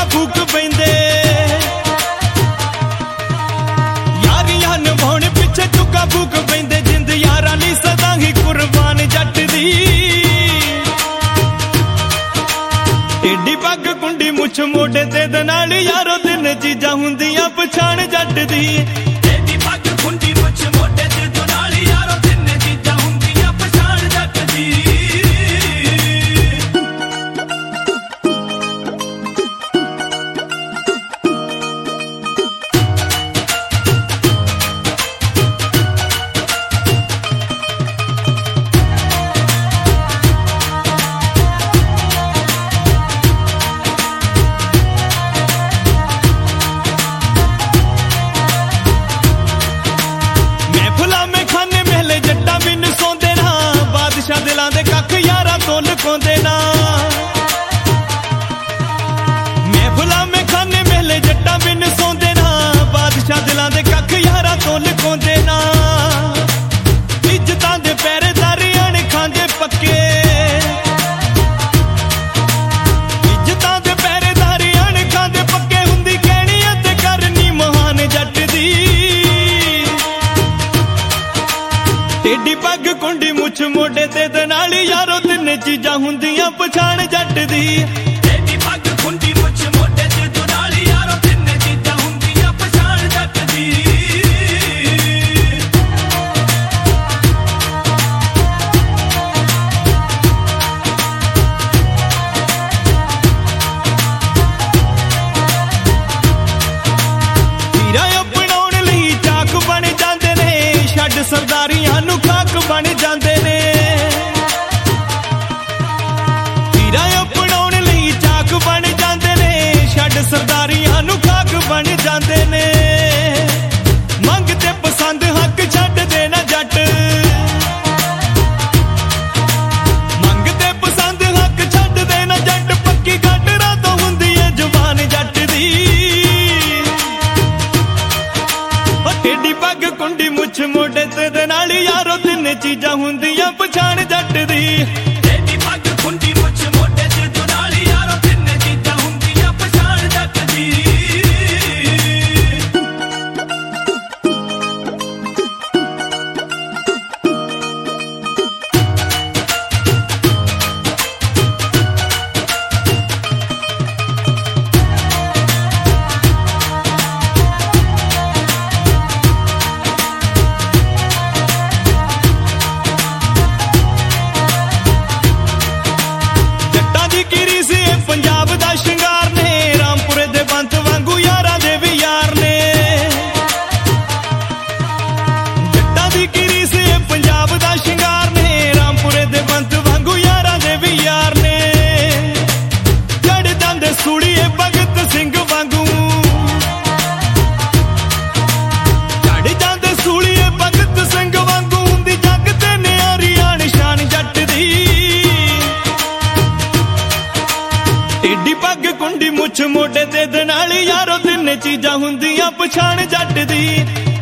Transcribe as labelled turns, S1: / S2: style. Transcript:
S1: फूक पैंदे यारियां निभाउण पिछे चुक्का फूक पैंदे जिंद यारां लई सदा ही कुर्बान जट दी टेढ़ी पग कुंडी मुछ मोढे ते दे नाल यारो तिन चीजां हुंदियां पछाण जट दी टेढ़ी पग कुंडी मुछ मोढे ते दे नाल यारो तिन चीजां हुंदियां पछाण जट दी दिलां दे कख यारां तो लुकाउंदे ना महफिलां में खाने मेले जट्टां बिन सौंदे ना बादशाह दिलां दे कख यारां तो लुकाउंदे ना इज्जतां दे पहरेदारी आण खांदे पक्के इज्जतां दे पहरेदारी आण खांदे पक्के हुंदी कहणी ते करनी महान जट दी टेढ़ी पग कुंडी मुछ मोढे ते दे नाल यारो तिन चीजां हुंदियां पछाण जट दी टेढ़ी पग कुंडी मुछ मोढे ते दे नाल यारो तिन चीजां हुंदियां पछाण जट दी हीरा अपनाउण लई चाक बण जांदे ने छड्ड सरदारियां नूं खाक बण जांदे ने हीरा अपनाउण लई चाक बण जांदे ने छड्ड सरदारियां नूं खाक बण जांदे ने मंग ते पसंद हक छड्ड देना जट मंग ते पसंद हक छड्ड देना जट पक्की गाडरा तो हुंदी है जुबान जट दी टेढ़ी पग कुंडी मुछ मोढे ते दे नाल यारो तिन चीजां हुंदियां पछाण जट दी टेढ़ी पग कुंडी मुछ मोढे ते दे नाल यारो तिन चीजां हुंदियां पछाण जट दी पंजाब दा शिंगार ने रामपुरे दे बंत वांगू यारां दे भी यार ने जट्टां दी कीरी से पंजाब दा शिंगार ने रामपुरे दे बंत वांगू यारां दे भी यार ने चढ़ जांदे सूड़ीए भगत सिंह वांगू चढ़ जांदे सूड़ीए भगत सिंह वांगू हुंदी जग ते नियारियां निशान जट दी टेढ़ी पग कुंडी मुछ मोढे ते दे नाल यारो तिन चीजां हुंदियां पछाण जट दी